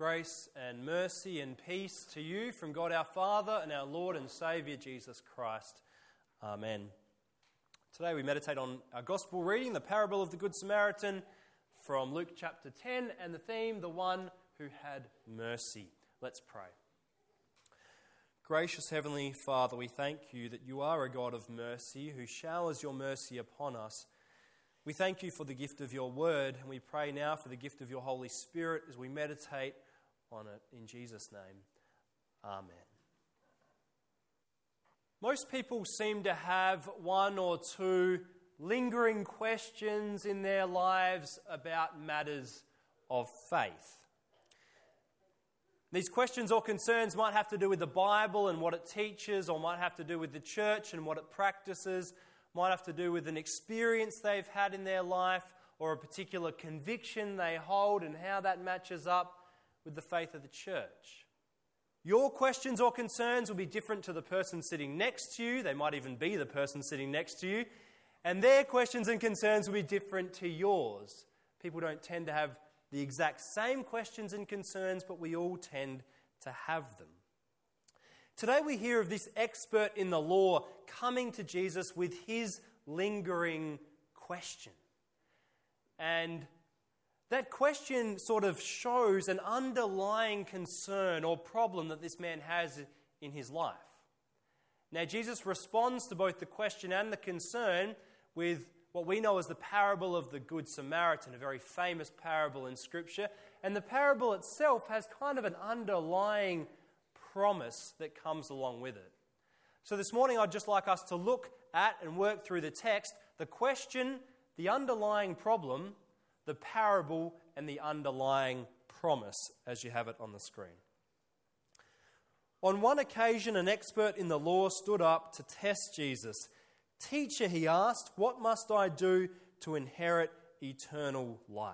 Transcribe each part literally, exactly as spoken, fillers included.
Grace and mercy and peace to you from God our Father and our Lord and Saviour Jesus Christ. Amen. Today we meditate on our Gospel reading, the parable of the Good Samaritan from Luke chapter ten, and the theme, the one who had mercy. Let's pray. Gracious Heavenly Father, we thank you that you are a God of mercy who showers your mercy upon us. We thank you for the gift of your word, and we pray now for the gift of your Holy Spirit as we meditate on it in Jesus' name. Amen. Most people seem to have one or two lingering questions in their lives about matters of faith. These questions or concerns might have to do with the Bible and what it teaches, or might have to do with the church and what it practices, might have to do with an experience they've had in their life, or a particular conviction they hold and how that matches up with the faith of the church. Your questions or concerns will be different to the person sitting next to you. They might even be the person sitting next to you. And their questions and concerns will be different to yours. People don't tend to have the exact same questions and concerns, but we all tend to have them. Today we hear of this expert in the law coming to Jesus with his lingering question. And that question sort of shows an underlying concern or problem that this man has in his life. Now, Jesus responds to both the question and the concern with what we know as the parable of the Good Samaritan, a very famous parable in Scripture. And the parable itself has kind of an underlying promise that comes along with it. So this morning I'd just like us to look at and work through the text, the question, the underlying problem, the parable, and the underlying promise, as you have it on the screen. On one occasion, an expert in the law stood up to test Jesus. "Teacher," he asked, "what must I do to inherit eternal life?"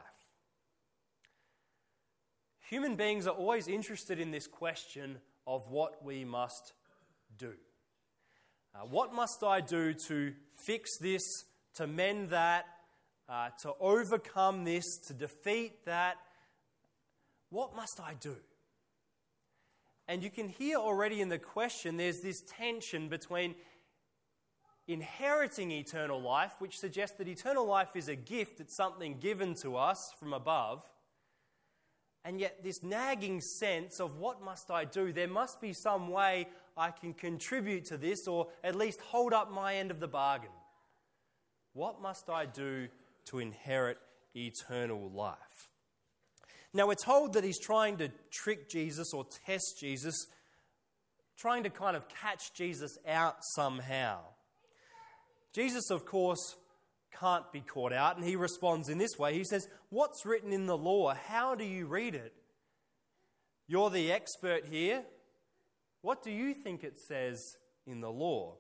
Human beings are always interested in this question of what we must do. Uh, what must I do to fix this, to mend that, uh, to overcome this, to defeat that? What must I do? And you can hear already in the question there's this tension between inheriting eternal life, which suggests that eternal life is a gift, it's something given to us from above, and yet this nagging sense of what must I do? There must be some way I can contribute to this, or at least hold up my end of the bargain. What must I do to inherit eternal life? Now we're told that he's trying to trick Jesus or test Jesus, trying to kind of catch Jesus out somehow. Jesus, of course, can't be caught out, and he responds in this way. He says, "What's written in the law? How do you read it? You're the expert here. What do you think it says in the law?"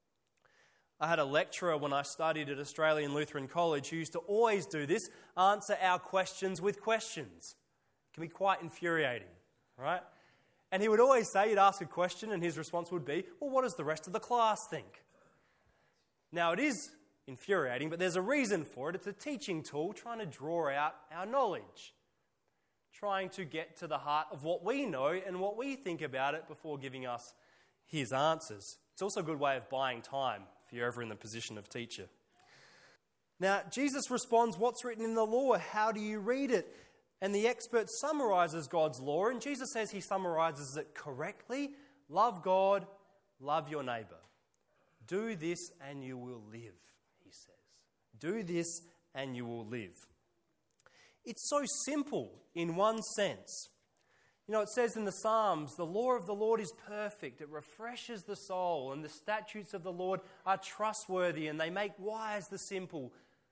I had a lecturer when I studied at Australian Lutheran College who used to always do this, answer our questions with questions. It can be quite infuriating, right? And he would always say, he'd ask a question and his response would be, "Well, what does the rest of the class think?" Now, it is infuriating, but there's a reason for it. It's a teaching tool trying to draw out our knowledge, trying to get to the heart of what we know and what we think about it before giving us his answers. It's also a good way of buying time if you're ever in the position of teacher. Now, Jesus responds, "What's written in the law? How do you read it?" And the expert summarizes God's law, and Jesus says he summarizes it correctly. Love God, love your neighbor. Do this and you will live, he says. Do this and you will live. It's so simple in one sense. You know, it says in the Psalms, "The law of the Lord is perfect. It refreshes the soul, and the statutes of the Lord are trustworthy, and they make wise the simple."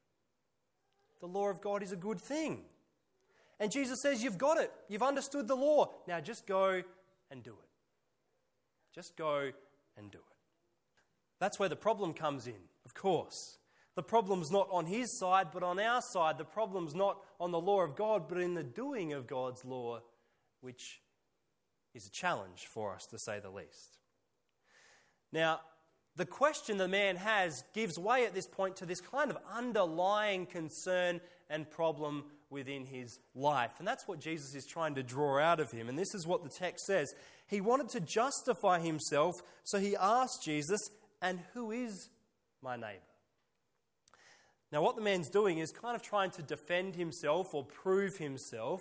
The law of God is a good thing. And Jesus says, you've got it. You've understood the law. Now just go and do it. Just go and do it. That's where the problem comes in, of course. The problem's not on his side, but on our side. The problem's not on the law of God, but in the doing of God's law, which is a challenge for us, to say the least. Now, the question the man has gives way at this point to this kind of underlying concern and problem within his life. And that's what Jesus is trying to draw out of him. And this is what the text says. He wanted to justify himself, so he asked Jesus, "And who is my neighbour?" Now what the man's doing is kind of trying to defend himself or prove himself.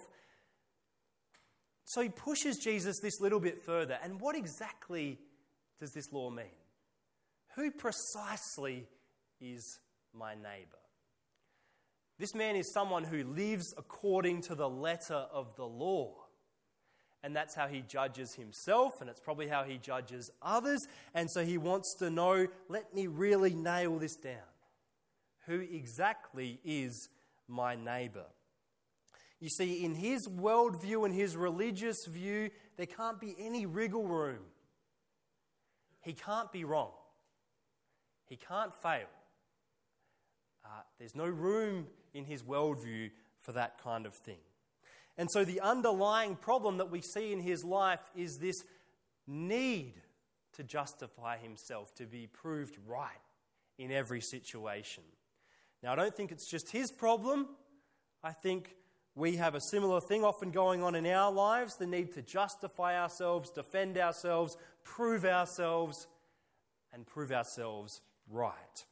So he pushes Jesus this little bit further. And what exactly does this law mean? Who precisely is my neighbour? This man is someone who lives according to the letter of the law. And that's how he judges himself, and it's probably how he judges others. And so he wants to know, let me really nail this down. Who exactly is my neighbour? You see, in his worldview and his religious view, there can't be any wriggle room. He can't be wrong. He can't fail. Uh, there's no room in his worldview for that kind of thing. And so the underlying problem that we see in his life is this need to justify himself, to be proved right in every situation. Now, I don't think it's just his problem. I think we have a similar thing often going on in our lives, the need to justify ourselves, defend ourselves, prove ourselves, and prove ourselves right.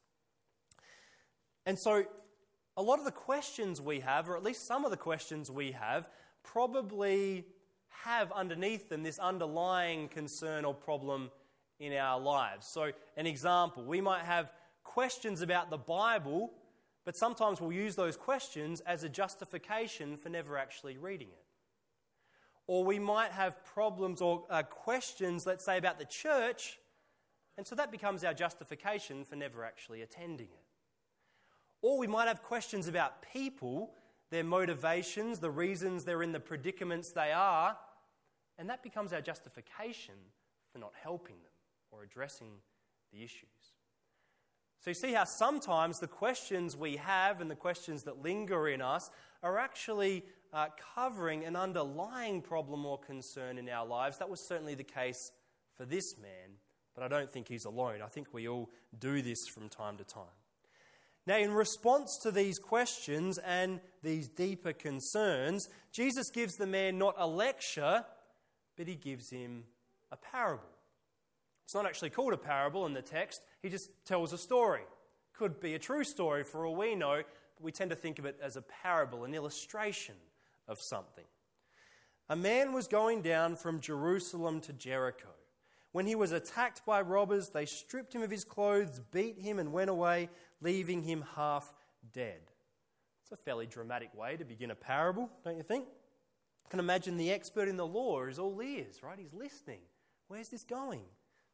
And so a lot of the questions we have, or at least some of the questions we have, probably have underneath them this underlying concern or problem in our lives. So an example, we might have questions about the Bible, but sometimes we'll use those questions as a justification for never actually reading it. Or we might have problems or uh, questions, let's say, about the church, and so that becomes our justification for never actually attending it. Or we might have questions about people, their motivations, the reasons they're in the predicaments they are, and that becomes our justification for not helping them or addressing the issues. So you see how sometimes the questions we have and the questions that linger in us are actually uh, covering an underlying problem or concern in our lives. That was certainly the case for this man, but I don't think he's alone. I think we all do this from time to time. Now, in response to these questions and these deeper concerns, Jesus gives the man not a lecture, but he gives him a parable. It's not actually called a parable in the text. He just tells a story. Could be a true story for all we know, but we tend to think of it as a parable, an illustration of something. A man was going down from Jerusalem to Jericho. When he was attacked by robbers, they stripped him of his clothes, beat him, and went away, leaving him half dead. It's a fairly dramatic way to begin a parable, don't you think? I can imagine the expert in the law is all ears, right? He's listening. Where's this going?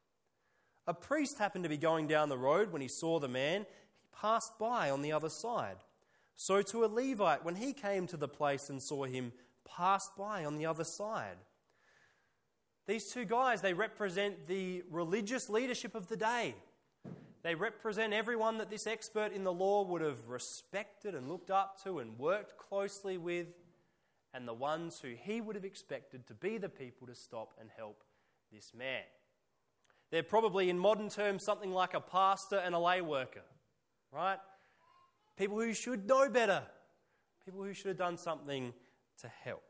A priest happened to be going down the road when he saw the man. He passed by on the other side. So to a Levite, when he came to the place and saw him, passed by on the other side. These two guys, they represent the religious leadership of the day. They represent everyone that this expert in the law would have respected and looked up to and worked closely with, and the ones who he would have expected to be the people to stop and help this man. They're probably, in modern terms, something like a pastor and a lay worker, right? People who should know better. People who should have done something to help.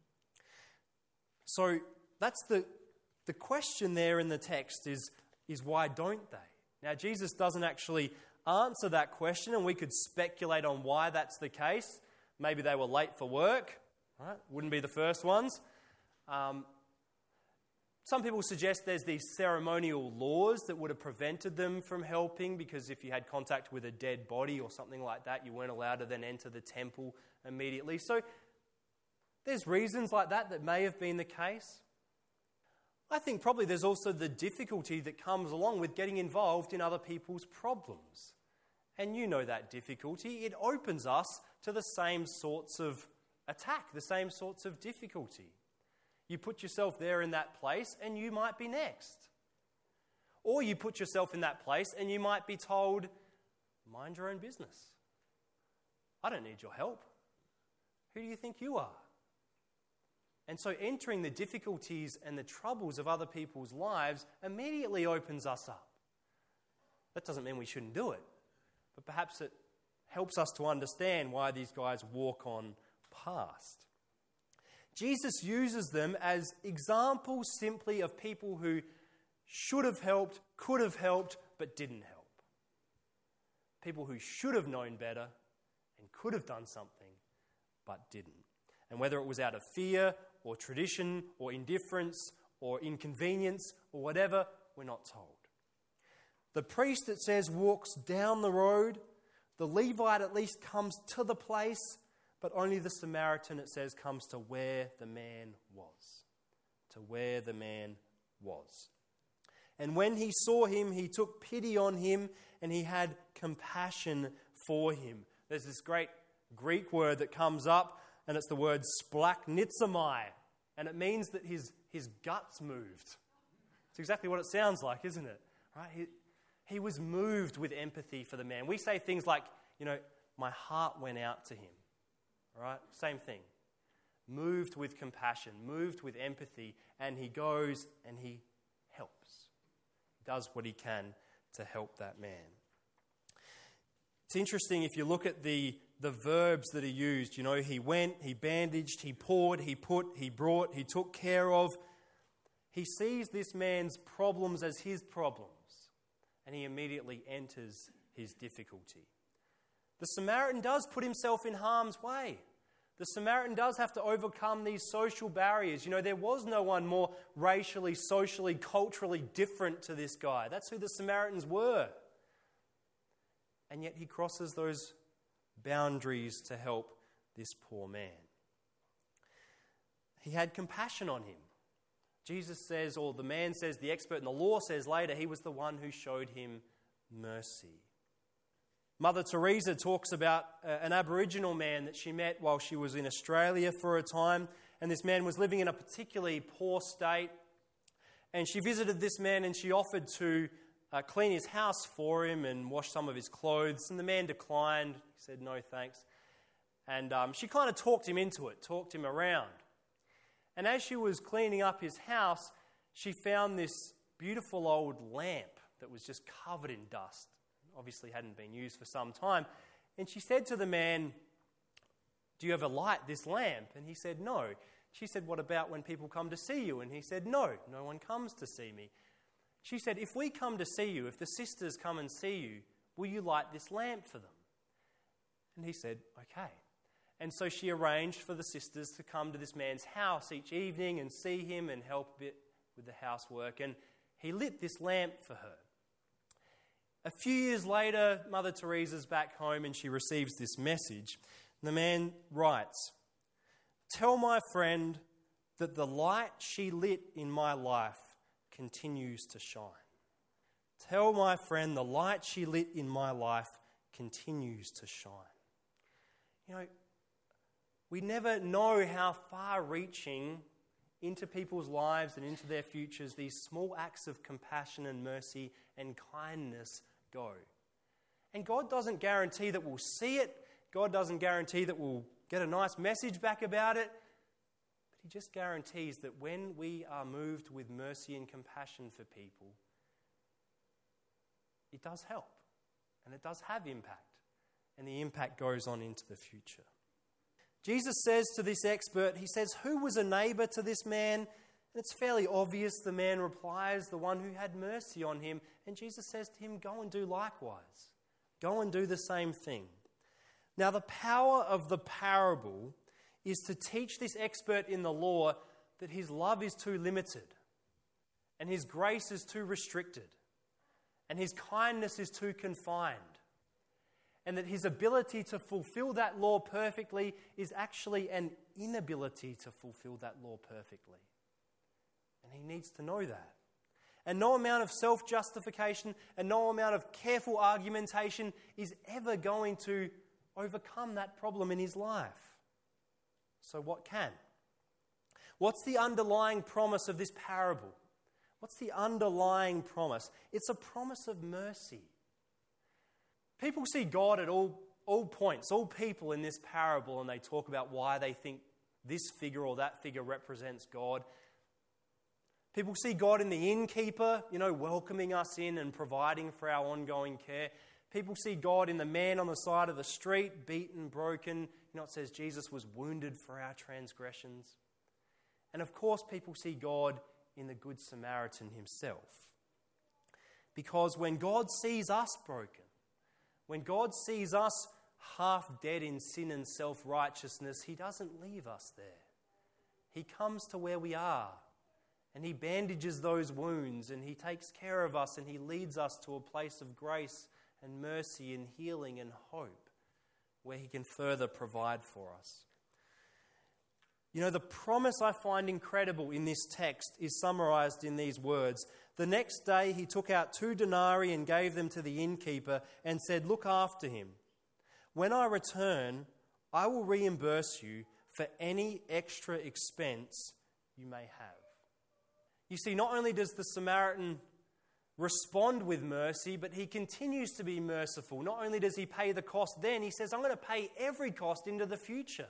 So that's the, the question there in the text is, is why don't they? Now, Jesus doesn't actually answer that question, and we could speculate on why that's the case. Maybe they were late for work, right? Wouldn't be the first ones. Um, Some people suggest there's these ceremonial laws that would have prevented them from helping, because if you had contact with a dead body or something like that, you weren't allowed to then enter the temple immediately. So there's reasons like that that may have been the case. I think probably there's also the difficulty that comes along with getting involved in other people's problems. And you know that difficulty. It opens us to the same sorts of attack, the same sorts of difficulty. You put yourself there in that place and you might be next. Or you put yourself in that place and you might be told, mind your own business. I don't need your help. Who do you think you are? And so entering the difficulties and the troubles of other people's lives immediately opens us up. That doesn't mean we shouldn't do it, but perhaps it helps us to understand why these guys walk on past. Jesus uses them as examples simply of people who should have helped, could have helped, but didn't help. People who should have known better and could have done something, but didn't. And whether it was out of fear or tradition or indifference or inconvenience or whatever, we're not told. The priest, it says, walks down the road. The Levite at least comes to the place, but only the Samaritan, it says, comes to where the man was. To where the man was. And when he saw him, he took pity on him and he had compassion for him. There's this great Greek word that comes up, and it's the word splachnitzomai, and it means that his, his guts moved. It's exactly what it sounds like, isn't it? Right? He, he was moved with empathy for the man. We say things like, you know, my heart went out to him. Right? Same thing. Moved with compassion, moved with empathy, and he goes and he helps. Does what he can to help that man. It's interesting if you look at the, the verbs that are used. You know, he went, he bandaged, he poured, he put, he brought, he took care of. He sees this man's problems as his problems, and he immediately enters his difficulty. The Samaritan does put himself in harm's way. The Samaritan does have to overcome these social barriers. You know, there was no one more racially, socially, culturally different to this guy. That's who the Samaritans were. And yet he crosses those boundaries to help this poor man. He had compassion on him. Jesus says, or the man says, the expert in the law says later, he was the one who showed him mercy. Mother Teresa talks about an Aboriginal man that she met while she was in Australia for a time, and this man was living in a particularly poor state, and she visited this man and she offered to uh, clean his house for him and wash some of his clothes, and the man declined. He said, no thanks. And um, she kind of talked him into it, talked him around. And as she was cleaning up his house, she found this beautiful old lamp that was just covered in dust. Obviously hadn't been used for some time. And she said to the man, do you ever light this lamp? And he said, no. She said, what about when people come to see you? And he said, no, no one comes to see me. She said, if we come to see you, if the sisters come and see you, will you light this lamp for them? And he said, okay. And so she arranged for the sisters to come to this man's house each evening and see him and help a bit with the housework. And he lit this lamp for her. A few years later, Mother Teresa's back home and she receives this message. The man writes, tell my friend that the light she lit in my life continues to shine. Tell my friend the light she lit in my life continues to shine. You know, we never know how far-reaching into people's lives and into their futures these small acts of compassion and mercy and kindness go. And God doesn't guarantee that we'll see it. God doesn't guarantee that we'll get a nice message back about it. But He just guarantees that when we are moved with mercy and compassion for people, it does help. And it does have impact. And the impact goes on into the future. Jesus says to this expert, he says, who was a neighbour to this man? And it's fairly obvious. The man replies, the one who had mercy on him. And Jesus says to him, go and do likewise. Go and do the same thing. Now, the power of the parable is to teach this expert in the law that his love is too limited, and his grace is too restricted, and his kindness is too confined, and that his ability to fulfill that law perfectly is actually an inability to fulfill that law perfectly. And he needs to know that. And no amount of self-justification and no amount of careful argumentation is ever going to overcome that problem in his life. So what can? What's the underlying promise of this parable? What's the underlying promise? It's a promise of mercy. People see God at all, all points, all people in this parable, and they talk about why they think this figure or that figure represents God. People see God in the innkeeper, you know, welcoming us in and providing for our ongoing care. People see God in the man on the side of the street, beaten, broken, You know, it says Jesus was wounded for our transgressions. And of course, people see God in the Good Samaritan himself. Because when God sees us broken, when God sees us half dead in sin and self-righteousness, he doesn't leave us there. He comes to where we are, and he bandages those wounds, and he takes care of us, and he leads us to a place of grace and mercy and healing and hope, where he can further provide for us. You know, the promise I find incredible in this text is summarized in these words. The next day he took out two denarii and gave them to the innkeeper and said, "Look after him. When I return, I will reimburse you for any extra expense you may have." You see, not only does the Samaritan respond with mercy, but he continues to be merciful. Not only does he pay the cost then, he says, "I'm going to pay every cost into the future."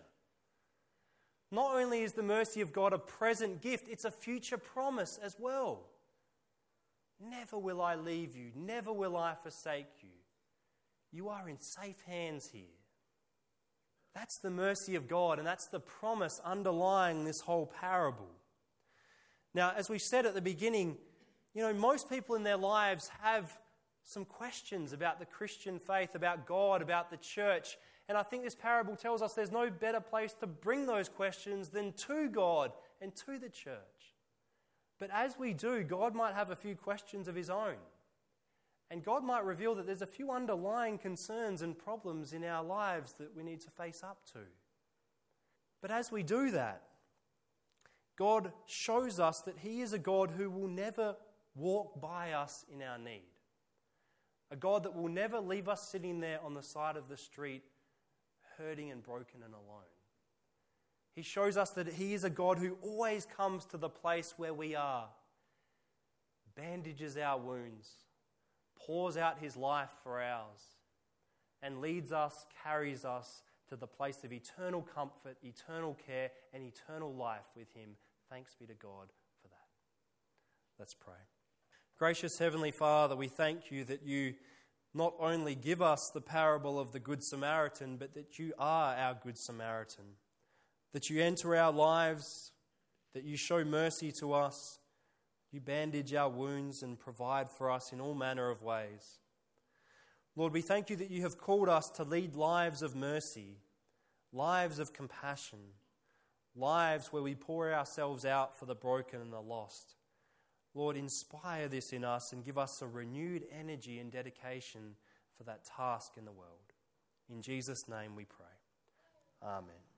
Not only is the mercy of God a present gift, it's a future promise as well. Never will I leave you, never will I forsake you. You are in safe hands here. That's the mercy of God, and that's the promise underlying this whole parable. Now, as we said at the beginning, you know, most people in their lives have some questions about the Christian faith, about God, about the church. And I think this parable tells us there's no better place to bring those questions than to God and to the church. But as we do, God might have a few questions of his own. And God might reveal that there's a few underlying concerns and problems in our lives that we need to face up to. But as we do that, God shows us that he is a God who will never walk by us in our need. A God that will never leave us sitting there on the side of the street hurting and broken and alone. He shows us that he is a God who always comes to the place where we are, bandages our wounds, pours out his life for ours, and leads us, carries us to the place of eternal comfort, eternal care, and eternal life with him. Thanks be to God for that. Let's pray. Gracious Heavenly Father, we thank you that you not only give us the parable of the Good Samaritan, but that you are our Good Samaritan. That you enter our lives, that you show mercy to us, you bandage our wounds and provide for us in all manner of ways. Lord, we thank you that you have called us to lead lives of mercy, lives of compassion, lives where we pour ourselves out for the broken and the lost. Lord, inspire this in us and give us a renewed energy and dedication for that task in the world. In Jesus' name we pray. Amen.